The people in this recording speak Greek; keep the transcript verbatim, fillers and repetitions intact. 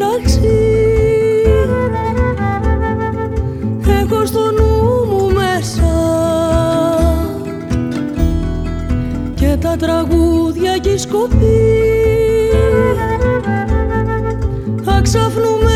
φύλαξη. Έχω στο νου μου μέσα και τα τραγούδια κι η σκοπή. Θα ξαφνούμε